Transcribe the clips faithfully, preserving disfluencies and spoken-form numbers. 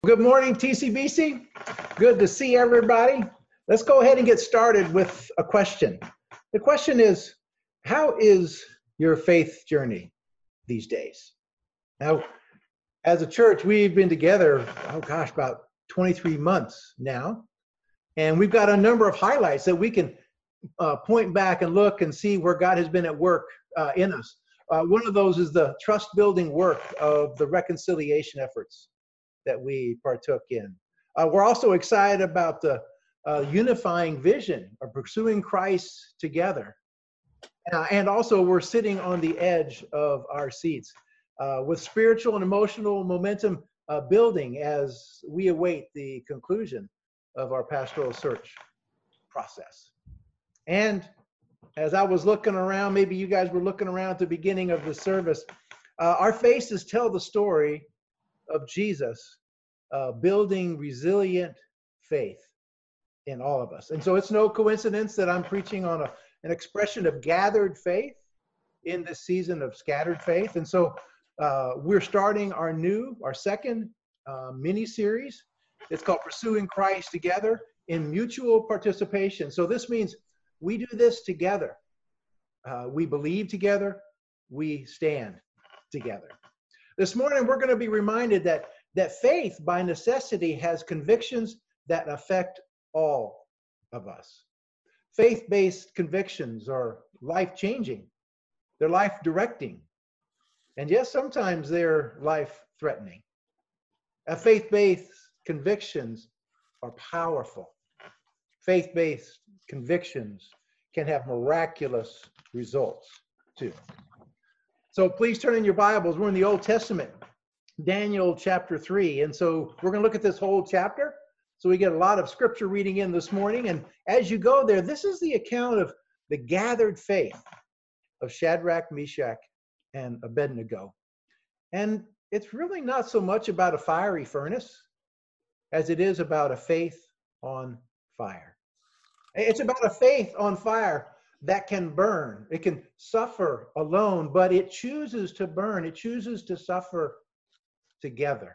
Good morning, T C B C. Good to see everybody. Let's go ahead and get started with a question. The question is, how is your faith journey these days? Now, as a church, we've been together, oh gosh, about twenty-three months now. And we've got a number of highlights that we can uh, point back and look and see where God has been at work uh, in us. Uh, one of those is the trust building work of the reconciliation efforts that we partook in. Uh, we're also excited about the uh, unifying vision of pursuing Christ together. Uh, and also we're sitting on the edge of our seats uh, with spiritual and emotional momentum uh, building as we await the conclusion of our pastoral search process. And as I was looking around, maybe you guys were looking around at the beginning of the service, uh, our faces tell the story of Jesus uh, building resilient faith in all of us. And so it's no coincidence that I'm preaching on a, an expression of gathered faith in this season of scattered faith. And so uh, we're starting our new, our second uh, mini-series. It's called Pursuing Christ Together in Mutual Participation. So this means we do this together. Uh, we believe together. We stand together. This morning, we're going to be reminded that, that faith, by necessity, has convictions that affect all of us. Faith-based convictions are life-changing. They're life-directing. And yes, sometimes they're life-threatening. Uh, faith-based convictions are powerful. Faith-based convictions can have miraculous results, too. So please turn in your Bibles. We're in the Old Testament, Daniel chapter three. And so we're going to look at this whole chapter. So we get a lot of scripture reading in this morning. And as you go there, this is the account of the gathered faith of Shadrach, Meshach, and Abednego. And it's really not so much about a fiery furnace as it is about a faith on fire. It's about a faith on fire that can burn. It can suffer alone, but it chooses to burn. It chooses to suffer together.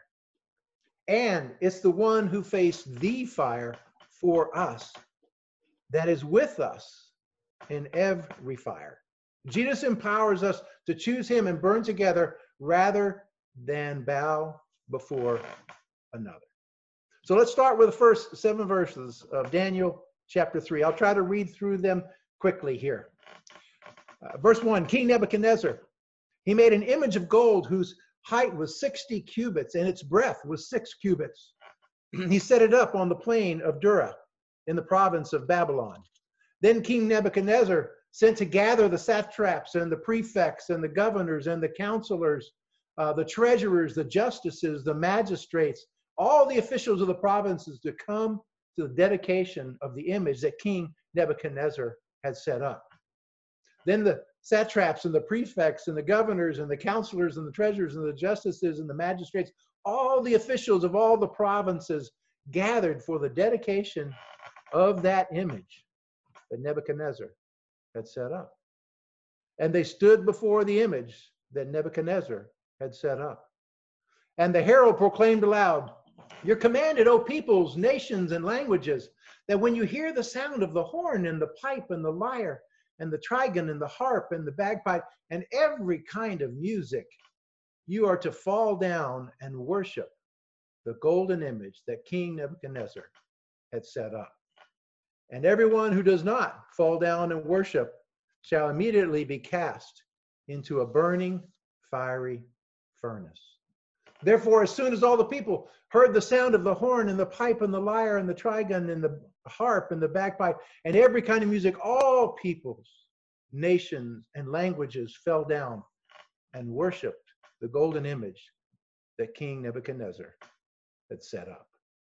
And it's the one who faced the fire for us that is with us in every fire. Jesus empowers us to choose him and burn together rather than bow before another. So let's start with the first seven verses of Daniel chapter three. I'll try to read through them quickly here. Uh, verse one, King Nebuchadnezzar, he made an image of gold whose height was sixty cubits and its breadth was six cubits. He set it up on the plain of Dura in the province of Babylon. Then King Nebuchadnezzar sent to gather the satraps and the prefects and the governors and the counselors, uh, the treasurers, the justices, the magistrates, all the officials of the provinces to come to the dedication of the image that King Nebuchadnezzar had set up. Then the satraps and the prefects and the governors and the counselors and the treasurers and the justices and the magistrates, all the officials of all the provinces gathered for the dedication of that image that Nebuchadnezzar had set up. And they stood before the image that Nebuchadnezzar had set up. And the herald proclaimed aloud, "You're commanded, O peoples, nations, and languages, that when you hear the sound of the horn and the pipe and the lyre and the trigon and the harp and the bagpipe and every kind of music, you are to fall down and worship the golden image that King Nebuchadnezzar had set up. And everyone who does not fall down and worship shall immediately be cast into a burning, fiery furnace." Therefore, as soon as all the people heard the sound of the horn and the pipe and the lyre and the trigon and the harp and the bagpipe and every kind of music, all peoples, nations, and languages fell down and worshiped the golden image that King Nebuchadnezzar had set up.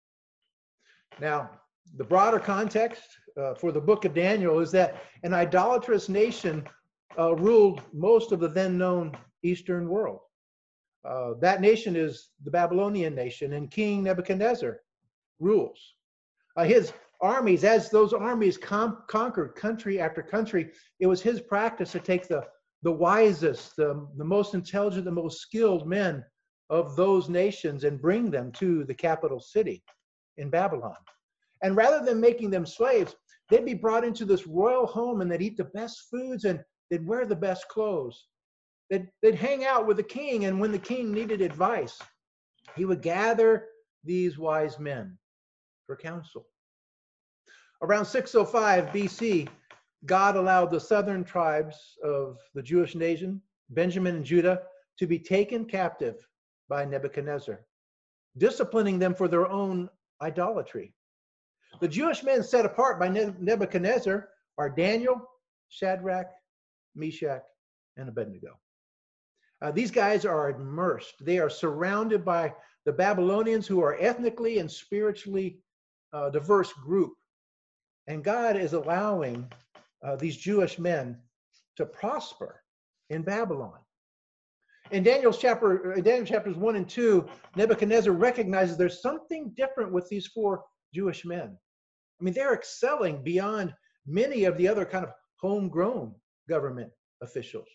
Now, the broader context uh, for the book of Daniel is that an idolatrous nation uh, ruled most of the then known Eastern world. Uh, that nation is the Babylonian nation, and King Nebuchadnezzar rules. Uh, his armies, as those armies com- conquered country after country, it was his practice to take the, the wisest, the, the most intelligent, the most skilled men of those nations and bring them to the capital city in Babylon. And rather than making them slaves, they'd be brought into this royal home and they'd eat the best foods and they'd wear the best clothes. They'd, they'd hang out with the king, and when the king needed advice, he would gather these wise men for counsel. Around six oh five B C, God allowed the southern tribes of the Jewish nation, Benjamin and Judah, to be taken captive by Nebuchadnezzar, disciplining them for their own idolatry. The Jewish men set apart by Nebuchadnezzar are Daniel, Shadrach, Meshach, and Abednego. Uh, these guys are immersed. They are surrounded by the Babylonians, who are ethnically and spiritually uh, diverse group. And God is allowing uh, these Jewish men to prosper in Babylon. In Daniel's chapter, in Daniel chapters one and two, Nebuchadnezzar recognizes there's something different with these four Jewish men. I mean, they're excelling beyond many of the other kind of homegrown government officials.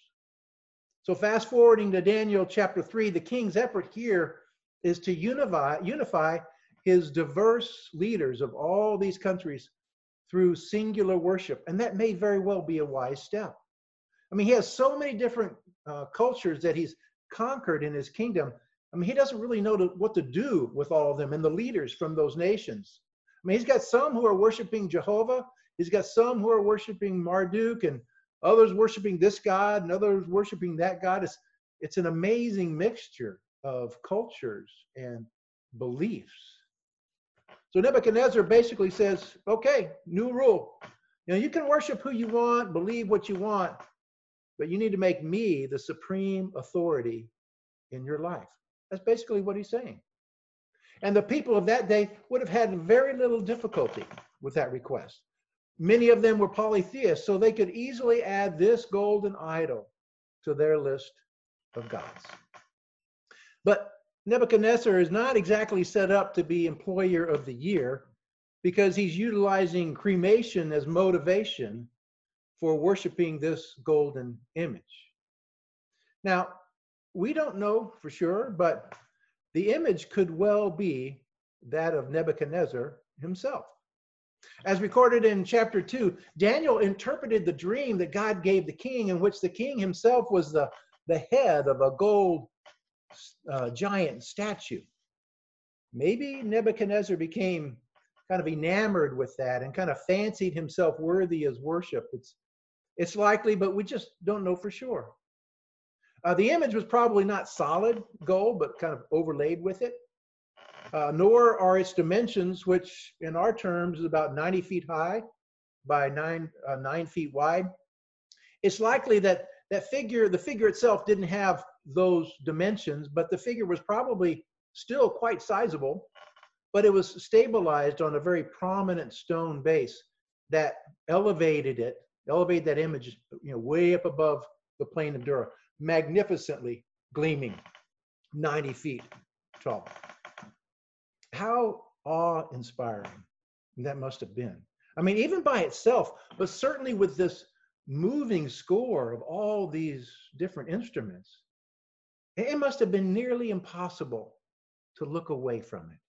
So fast forwarding to Daniel chapter three, the king's effort here is to unify, unify his diverse leaders of all these countries through singular worship. And that may very well be a wise step. I mean, he has so many different uh, cultures that he's conquered in his kingdom. I mean, he doesn't really know to, what to do with all of them and the leaders from those nations. I mean, he's got some who are worshiping Jehovah. He's got some who are worshiping Marduk, and others worshiping this god and others worshiping that god. It's, it's an amazing mixture of cultures and beliefs. So Nebuchadnezzar basically says, okay, new rule. You know, you can worship who you want, believe what you want, but you need to make me the supreme authority in your life. That's basically what he's saying. And the people of that day would have had very little difficulty with that request. Many of them were polytheists, so they could easily add this golden idol to their list of gods. But Nebuchadnezzar is not exactly set up to be employer of the year, because he's utilizing cremation as motivation for worshiping this golden image. Now, we don't know for sure, but the image could well be that of Nebuchadnezzar himself. As recorded in chapter two, Daniel interpreted the dream that God gave the king, in which the king himself was the, the head of a gold uh, giant statue. Maybe Nebuchadnezzar became kind of enamored with that and kind of fancied himself worthy as worship. It's, it's likely, but we just don't know for sure. Uh, the image was probably not solid gold, but kind of overlaid with it. Uh, nor are its dimensions, which in our terms is about ninety feet high by nine, uh, nine feet wide. It's likely that that figure, the figure itself didn't have those dimensions, but the figure was probably still quite sizable, but it was stabilized on a very prominent stone base that elevated it, elevated that image, you know, way up above the plain of Dura, magnificently gleaming, ninety feet tall. How awe-inspiring that must have been. I mean, even by itself, but certainly with this moving score of all these different instruments, it must have been nearly impossible to look away from it.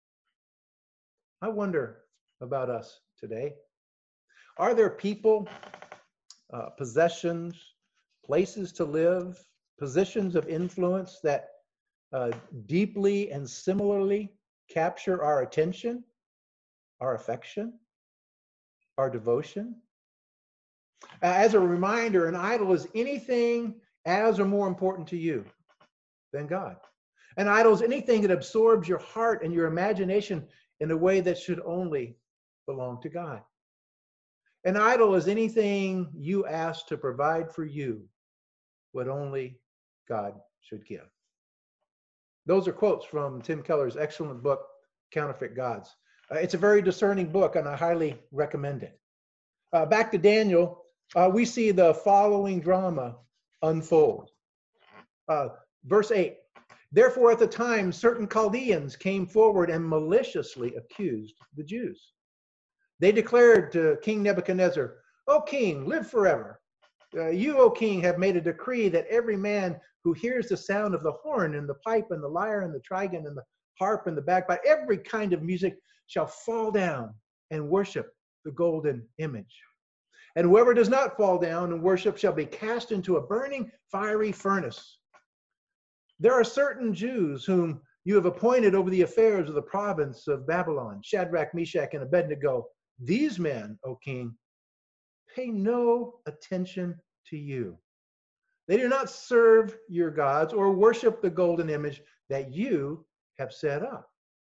I wonder about us today. Are there people, uh, possessions, places to live, positions of influence that uh, deeply and similarly capture our attention, our affection, our devotion? Uh, as a reminder, an idol is anything as or more important to you than God. An idol is anything that absorbs your heart and your imagination in a way that should only belong to God. An idol is anything you ask to provide for you what only God should give. Those are quotes from Tim Keller's excellent book, Counterfeit Gods. Uh, it's a very discerning book, and I highly recommend it. Uh, back to Daniel, uh, we see the following drama unfold. Uh, verse eight, therefore at the time certain Chaldeans came forward and maliciously accused the Jews. They declared to King Nebuchadnezzar, O king, live forever. Uh, you, O king, have made a decree that every man who hears the sound of the horn and the pipe and the lyre and the trigon and the harp and the bagpipe, every kind of music shall fall down and worship the golden image. And whoever does not fall down and worship shall be cast into a burning fiery furnace. There are certain Jews whom you have appointed over the affairs of the province of Babylon, Shadrach, Meshach, and Abednego. These men, O king, pay no attention to you. They do not serve your gods or worship the golden image that you have set up.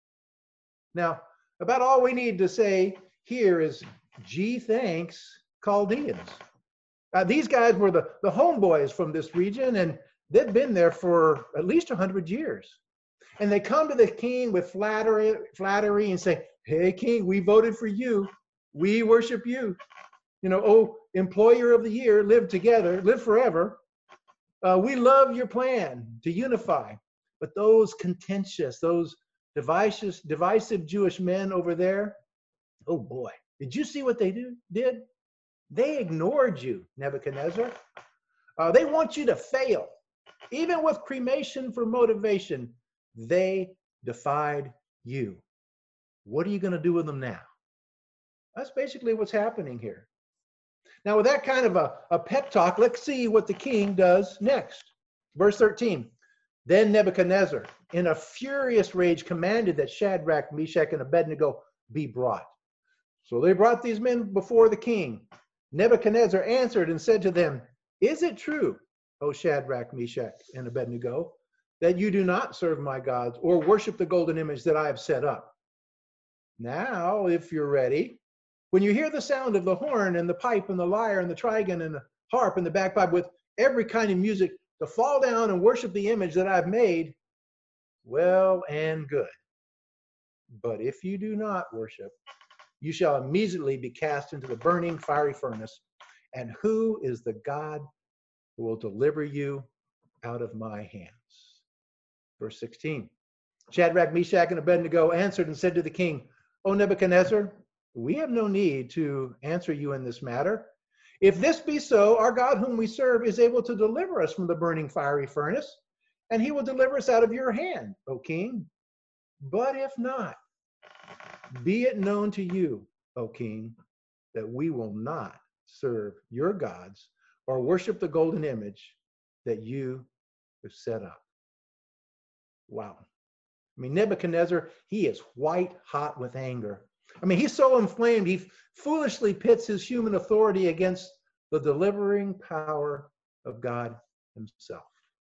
Now, about all we need to say here is, gee, thanks, Chaldeans. Uh, these guys were the, the homeboys from this region, and they've been there for at least one hundred years. And they come to the king with flattery, flattery and say, hey, king, we voted for you. We worship you. You know, oh, employer of the year, live together, live forever. Uh, we love your plan to unify. But those contentious, those divisive, divisive Jewish men over there, oh boy, did you see what they do, did? They ignored you, Nebuchadnezzar. Uh, they want you to fail. Even with cremation for motivation, they defied you. What are you going to do with them now? That's basically what's happening here. Now, with that kind of a, a pep talk, let's see what the king does next. Verse thirteen. Then Nebuchadnezzar, in a furious rage, commanded that Shadrach, Meshach, and Abednego be brought. So they brought these men before the king. Nebuchadnezzar answered and said to them, is it true, O Shadrach, Meshach, and Abednego, that you do not serve my gods or worship the golden image that I have set up? Now, if you're ready, when you hear the sound of the horn and the pipe and the lyre and the trigon and the harp and the bagpipe with every kind of music, to fall down and worship the image that I've made, well and good. But if you do not worship, you shall immediately be cast into the burning fiery furnace. And who is the God who will deliver you out of my hands? Verse sixteen. Shadrach, Meshach, and Abednego answered and said to the king, O Nebuchadnezzar, we have no need to answer you in this matter. If this be so, our God whom we serve is able to deliver us from the burning fiery furnace, and he will deliver us out of your hand, O king. But if not, be it known to you, O king, that we will not serve your gods or worship the golden image that you have set up. Wow. I mean, Nebuchadnezzar, he is white hot with anger. I mean, he's so inflamed, he foolishly pits his human authority against the delivering power of God himself.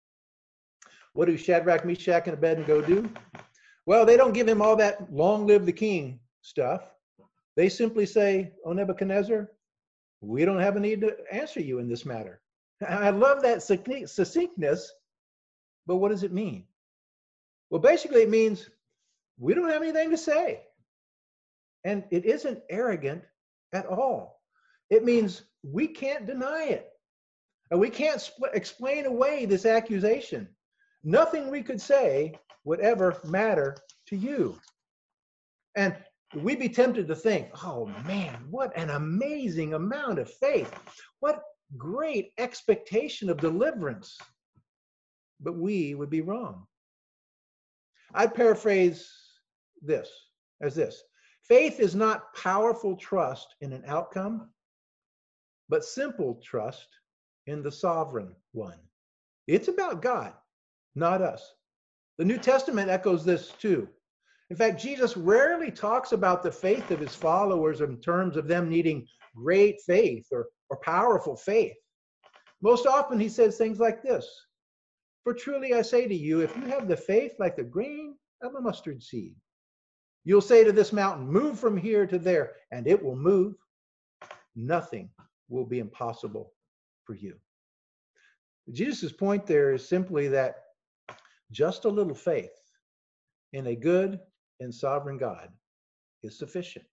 What do Shadrach, Meshach, and Abednego do? Well, they don't give him all that long live the king stuff. They simply say, O Nebuchadnezzar, we don't have a need to answer you in this matter. I love that succinctness, but what does it mean? Well, basically it means we don't have anything to say. And it isn't arrogant at all. It means we can't deny it. And we can't spl- explain away this accusation. Nothing we could say would ever matter to you. And we'd be tempted to think, oh man, what an amazing amount of faith. What great expectation of deliverance. But we would be wrong. I'd paraphrase this as this. Faith is not powerful trust in an outcome, but simple trust in the sovereign one. It's about God, not us. The New Testament echoes this too. In fact, Jesus rarely talks about the faith of his followers in terms of them needing great faith or, or powerful faith. Most often he says things like this. For truly I say to you, if you have the faith like the grain of a mustard seed, you'll say to this mountain, move from here to there, and it will move. Nothing will be impossible for you. Jesus' point there is simply that just a little faith in a good and sovereign God is sufficient.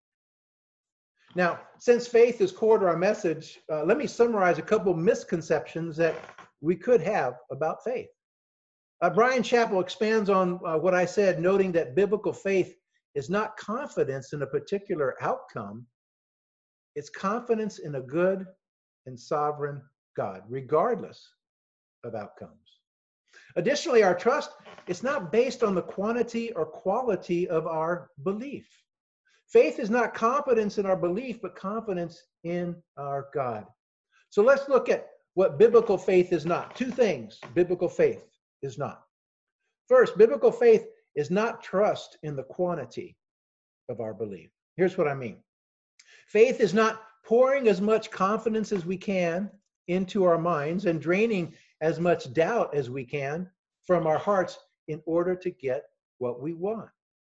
Now, since faith is core to our message, uh, let me summarize a couple misconceptions that we could have about faith. Uh, Brian Chappell expands on uh, what I said, noting that biblical faith is not confidence in a particular outcome. It's confidence in a good and sovereign God, regardless of outcomes. Additionally, our trust is not based on the quantity or quality of our belief. Faith is not confidence in our belief, but confidence in our God. So let's look at what biblical faith is not. Two things biblical faith is not. First, biblical faith is not trust in the quantity of our belief. Here's what I mean. Faith is not pouring as much confidence as we can into our minds and draining as much doubt as we can from our hearts in order to get what we want.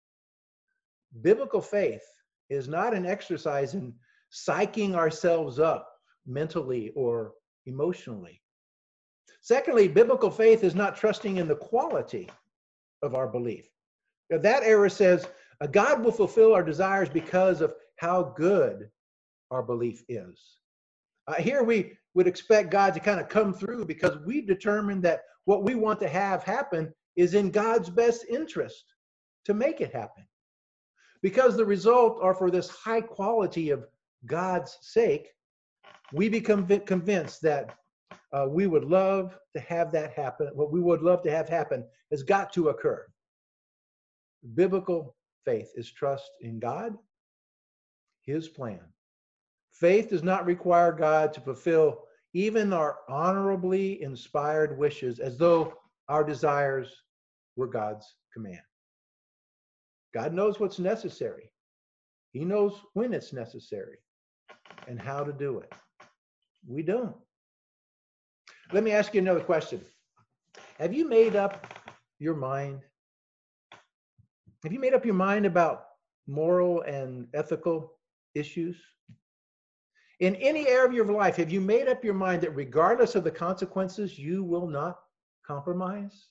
Biblical faith is not an exercise in psyching ourselves up mentally or emotionally. Secondly, biblical faith is not trusting in the quality of our belief. Now, that error says uh, God will fulfill our desires because of how good our belief is. Uh, here we would expect God to kind of come through because we've determined that what we want to have happen is in God's best interest to make it happen. Because the result are for this high quality of God's sake, we become convinced that uh, we would love to have that happen. What we would love to have happen has got to occur. Biblical faith is trust in God, His plan. Faith does not require God to fulfill even our honorably inspired wishes as though our desires were God's command. God knows what's necessary. He knows when it's necessary and how to do it. We don't. Let me ask you another question. Have you made up your mind? Have you made up your mind about moral and ethical issues? In any area of your life, have you made up your mind that regardless of the consequences, you will not compromise?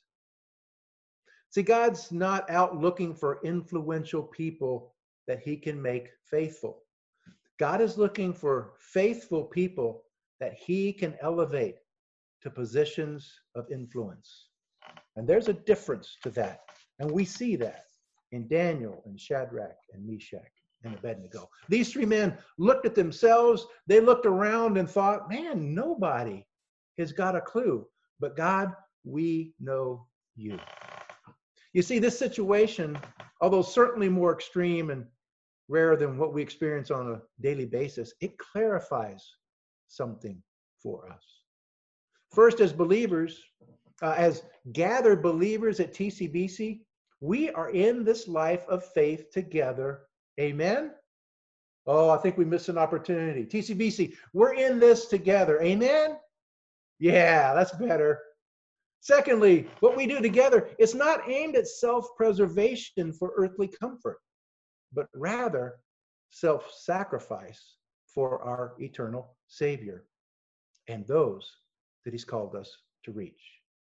See, God's not out looking for influential people that He can make faithful. God is looking for faithful people that He can elevate to positions of influence. And there's a difference to that. And we see that in Daniel and Shadrach and Meshach and Abednego. These three men looked at themselves, they looked around and thought, man, nobody has got a clue. But God, we know you. You see, this situation, although certainly more extreme and rare than what we experience on a daily basis, it clarifies something for us. First, as believers, uh, as gathered believers at T C B C, we are in this life of faith together. Amen? Oh, I think we missed an opportunity. T C B C, we're in this together. Amen? Yeah, that's better. Secondly, what we do together is not aimed at self-preservation for earthly comfort, but rather self-sacrifice for our eternal Savior and those that He's called us to reach.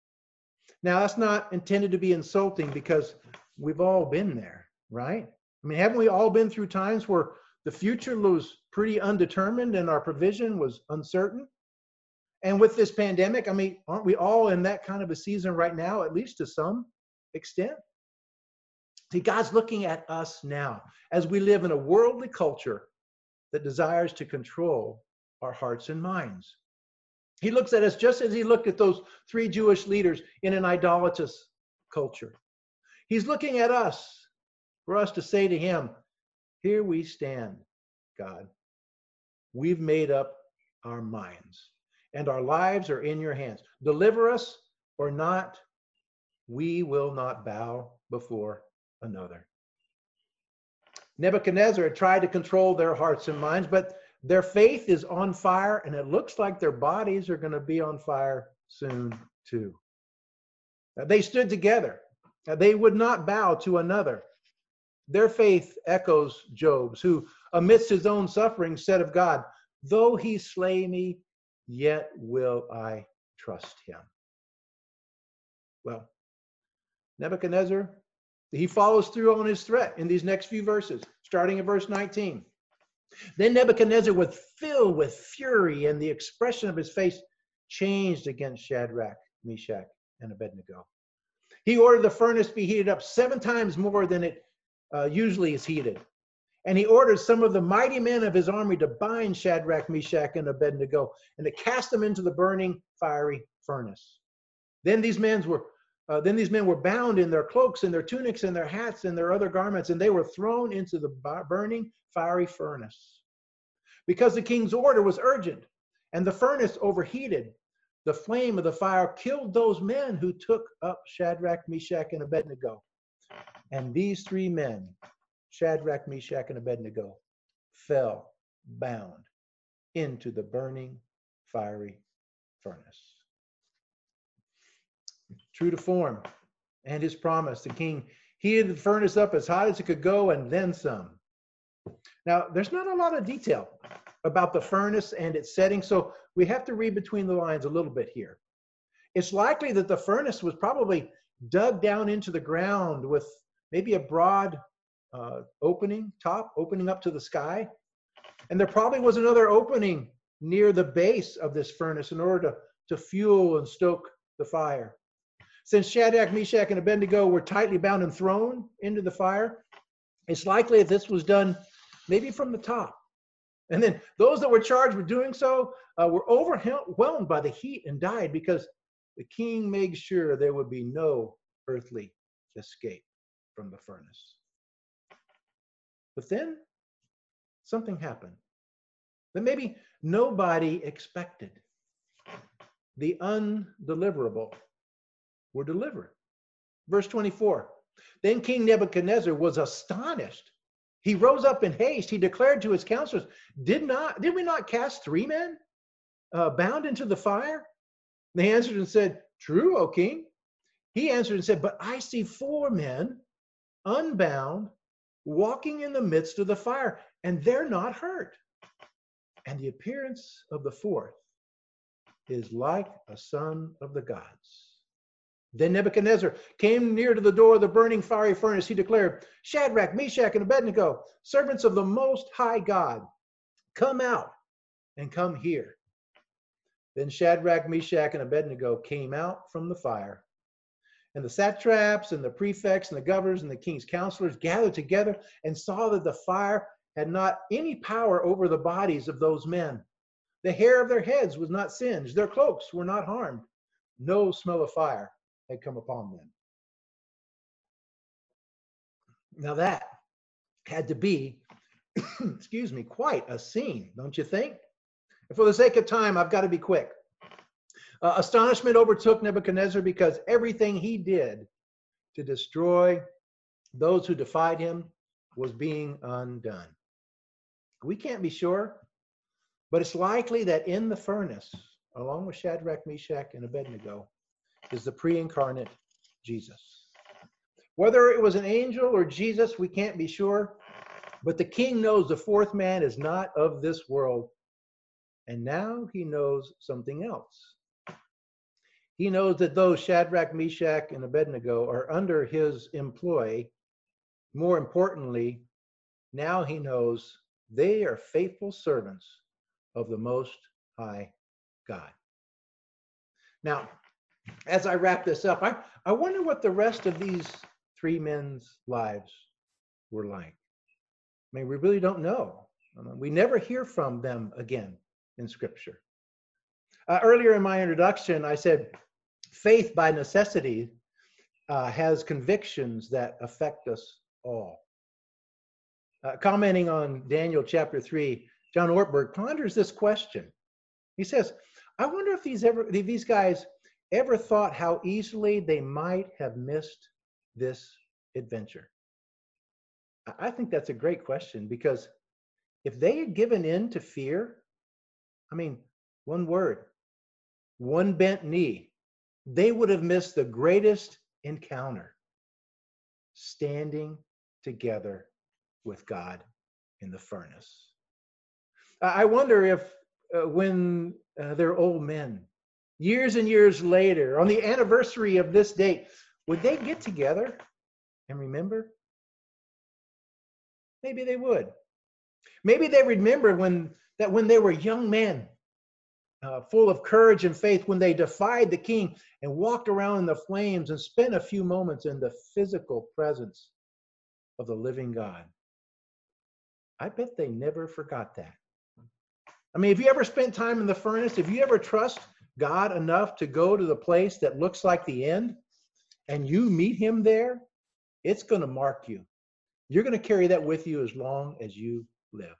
Now, that's not intended to be insulting because we've all been there, right? I mean, haven't we all been through times where the future was pretty undetermined and our provision was uncertain? And with this pandemic, I mean, aren't we all in that kind of a season right now, at least to some extent? See, God's looking at us now as we live in a worldly culture that desires to control our hearts and minds. He looks at us just as He looked at those three Jewish leaders in an idolatrous culture. He's looking at us for us to say to Him, here we stand, God. We've made up our minds, and our lives are in your hands. Deliver us or not, we will not bow before another. Nebuchadnezzar had tried to control their hearts and minds, but their faith is on fire, and it looks like their bodies are going to be on fire soon too. They stood together. They would not bow to another. Their faith echoes Job's, who amidst his own suffering said of God, though He slay me, yet will I trust Him. Well, Nebuchadnezzar, he follows through on his threat in these next few verses, starting in verse nineteen. Then Nebuchadnezzar was filled with fury, and the expression of his face changed against Shadrach, Meshach, and Abednego. He ordered the furnace be heated up seven times more than it uh, usually is heated, And he ordered some of the mighty men of his army to bind Shadrach, Meshach, and Abednego, and to cast them into the burning fiery furnace. Then these men were uh, then these men were bound in their cloaks and their tunics and their hats and their other garments, and they were thrown into the burning fiery furnace. Because the king's order was urgent, and the furnace overheated, the flame of the fire killed those men who took up Shadrach, Meshach, and Abednego. And these three men, Shadrach, Meshach, and Abednego, fell bound into the burning fiery furnace. True to form and his promise, the king heated the furnace up as hot as it could go, and then some. Now, there's not a lot of detail about the furnace and its setting, so we have to read between the lines a little bit here. It's likely that the furnace was probably dug down into the ground with maybe a broad uh, opening, top, opening up to the sky. And there probably was another opening near the base of this furnace in order to, to fuel and stoke the fire. Since Shadrach, Meshach, and Abednego were tightly bound and thrown into the fire, it's likely that this was done maybe from the top. And then those that were charged with doing so uh, were overwhelmed by the heat and died, because the king made sure there would be no earthly escape from the furnace. But then something happened that maybe nobody expected. The undeliverable were delivered. Verse twenty-four, then King Nebuchadnezzar was astonished. He rose up in haste. He declared to his counselors, did not, did we not cast three men uh, bound into the fire? They answered and said, true, O king. He answered and said, but I see four men unbound, walking in the midst of the fire, and they're not hurt. And the appearance of the fourth is like a son of the gods. Then Nebuchadnezzar came near to the door of the burning fiery furnace. He declared, Shadrach, Meshach, and Abednego, servants of the Most High God, come out and come here. Then Shadrach, Meshach, and Abednego came out from the fire. And the satraps and the prefects and the governors and the king's counselors gathered together and saw that the fire had not any power over the bodies of those men. The hair of their heads was not singed. Their cloaks were not harmed. No smell of fire had come upon them. Now that had to be, excuse me, quite a scene, don't you think? And for the sake of time, I've got to be quick. Uh, astonishment overtook Nebuchadnezzar because everything he did to destroy those who defied him was being undone. We can't be sure, but it's likely that in the furnace, along with Shadrach, Meshach, and Abednego, is the pre-incarnate Jesus. Whether it was an angel or Jesus, we can't be sure, but the king knows the fourth man is not of this world, and now he knows something else. He knows that those Shadrach, Meshach, and Abednego are under his employ. More importantly, now he knows they are faithful servants of the Most High God. Now, as I wrap this up, I, I wonder what the rest of these three men's lives were like. I mean, we really don't know. I mean, we never hear from them again in Scripture. Uh, earlier in my introduction, I said, faith by necessity uh, has convictions that affect us all. Uh, commenting on Daniel chapter three, John Ortberg ponders this question. He says, I wonder if these, ever, if these guys ever thought how easily they might have missed this adventure. I think that's a great question, because if they had given in to fear, I mean, one word, one bent knee, they would have missed the greatest encounter, standing together with God in the furnace. I wonder if uh, when uh, they're old men, years and years later, on the anniversary of this date, would they get together and remember? Maybe they would. Maybe they remember when that when they were young men, uh, full of courage and faith, when they defied the king and walked around in the flames and spent a few moments in the physical presence of the living God. I bet they never forgot that. I mean, have you ever spent time in the furnace? Have you ever trust God enough to go to the place that looks like the end and you meet him there? It's going to mark you. You're going to carry that with you as long as you live.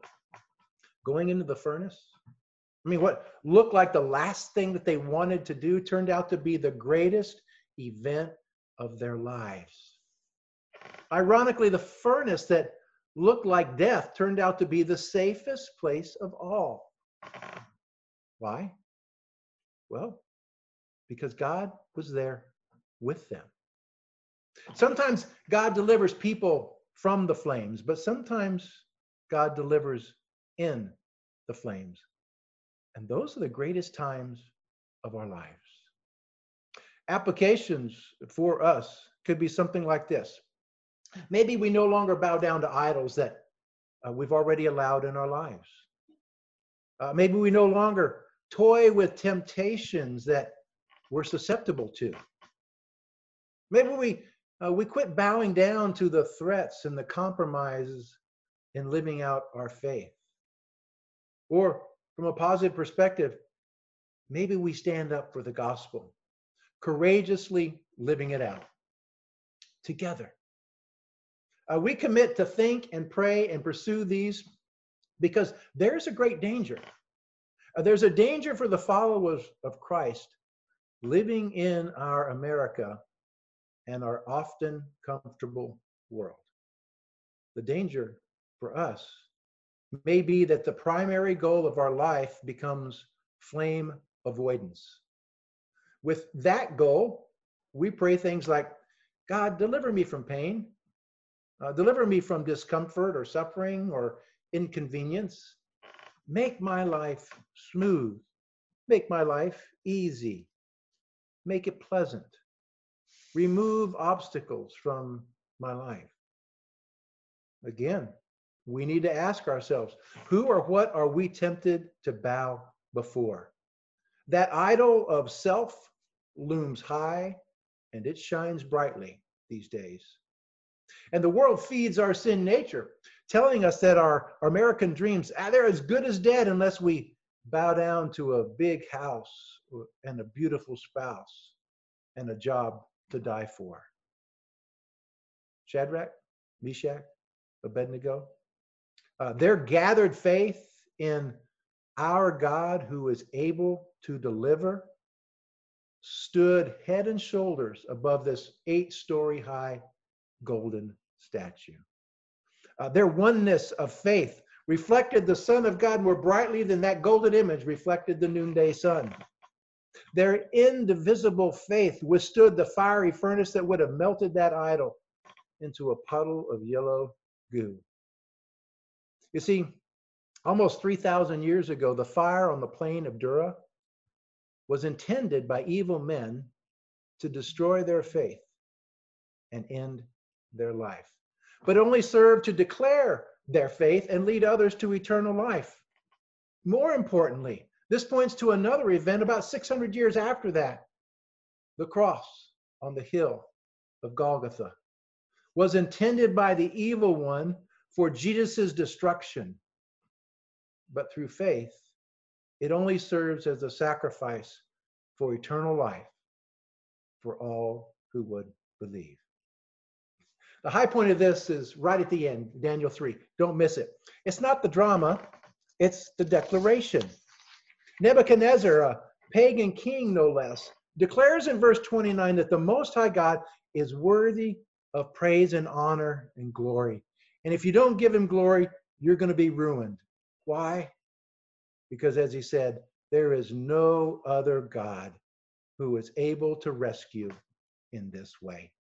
Going into the furnace, I mean, what looked like the last thing that they wanted to do turned out to be the greatest event of their lives. Ironically, the furnace that looked like death turned out to be the safest place of all. Why? Well, because God was there with them. Sometimes God delivers people from the flames, but sometimes God delivers in the flames. And those are the greatest times of our lives. Applications for us could be something like this. Maybe we no longer bow down to idols that uh, we've already allowed in our lives. Uh, maybe we no longer toy with temptations that we're susceptible to. Maybe we uh, we quit bowing down to the threats and the compromises in living out our faith. Or from a positive perspective, maybe we stand up for the gospel, courageously living it out together. Uh, we commit to think and pray and pursue these because there's a great danger. Uh, there's a danger for the followers of Christ living in our America and our often comfortable world. The danger for us may be that the primary goal of our life becomes flame avoidance. With that goal, we pray things like, God, deliver me from pain. Uh, deliver me from discomfort or suffering or inconvenience. Make my life smooth. Make my life easy. Make it pleasant. Remove obstacles from my life. Again, we need to ask ourselves, who or what are we tempted to bow before? That idol of self looms high and it shines brightly these days. And the world feeds our sin nature, telling us that our, our American dreams, ah, they're as good as dead unless we bow down to a big house and a beautiful spouse and a job to die for. Shadrach, Meshach, Abednego, uh, their gathered faith in our God who is able to deliver stood head and shoulders above this eight-story high golden statue. Uh, their oneness of faith reflected the Son of God more brightly than that golden image reflected the noonday sun. Their indivisible faith withstood the fiery furnace that would have melted that idol into a puddle of yellow goo. You see, almost three thousand years ago, the fire on the plain of Dura was intended by evil men to destroy their faith and end their life, but only served to declare their faith and lead others to eternal life. More importantly, this points to another event about six hundred years after that. The cross on the hill of Golgotha was intended by the evil one for Jesus' destruction, but through faith, it only serves as a sacrifice for eternal life for all who would believe. The high point of this is right at the end, Daniel three. Don't miss it. It's not the drama, it's the declaration. Nebuchadnezzar, a pagan king no less, declares in verse twenty-nine that the Most High God is worthy of praise and honor and glory. And if you don't give him glory, you're going to be ruined. Why? Because as he said, there is no other God who is able to rescue in this way.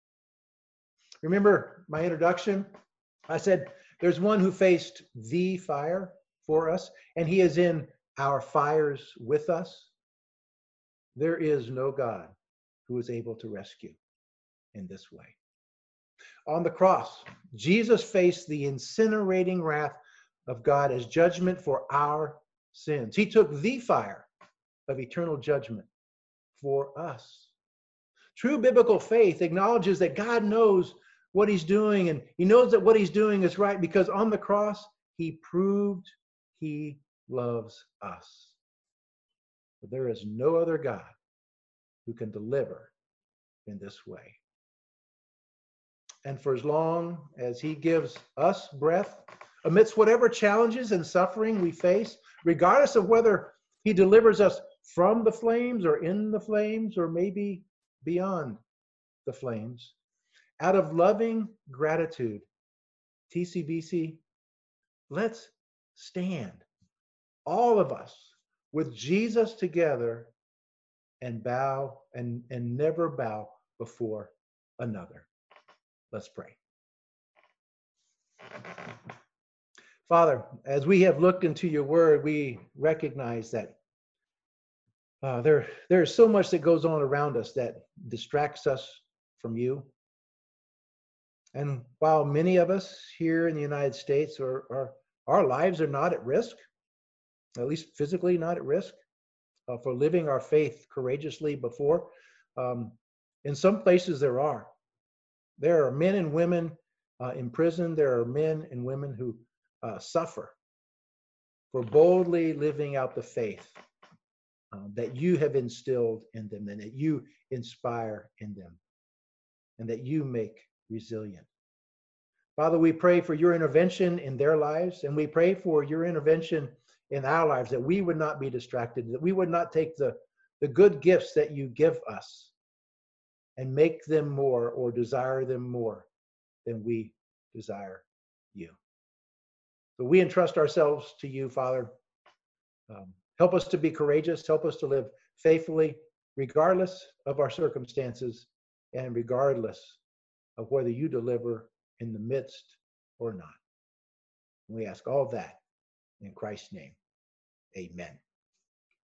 Remember my introduction? I said there's one who faced the fire for us, and he is in our fires with us. There is no God who is able to rescue in this way. On the cross, Jesus faced the incinerating wrath of God as judgment for our sins. He took the fire of eternal judgment for us. True biblical faith acknowledges that God knows what he's doing, and he knows that what he's doing is right because on the cross, he proved he loves us. But there is no other God who can deliver in this way. And for as long as he gives us breath, amidst whatever challenges and suffering we face, regardless of whether he delivers us from the flames or in the flames or maybe beyond the flames, out of loving gratitude, T C B C, let's stand, all of us, with Jesus together and bow and, and never bow before another. Let's pray. Father, as we have looked into your word, we recognize that uh, there, there is so much that goes on around us that distracts us from you. And while many of us here in the United States, are, are our lives are not at risk, at least physically not at risk, uh, for living our faith courageously before, um, in some places there are. There are men and women uh, in prison. There are men and women who uh, suffer for boldly living out the faith uh, that you have instilled in them and that you inspire in them and that you make resilient. Father, we pray for your intervention in their lives, and we pray for your intervention in our lives, that we would not be distracted, that we would not take the, the good gifts that you give us and make them more or desire them more than we desire you. So we entrust ourselves to you, Father. Um, help us to be courageous. Help us to live faithfully, regardless of our circumstances and regardless of whether you deliver in the midst or not. We ask all that in Christ's name. Amen.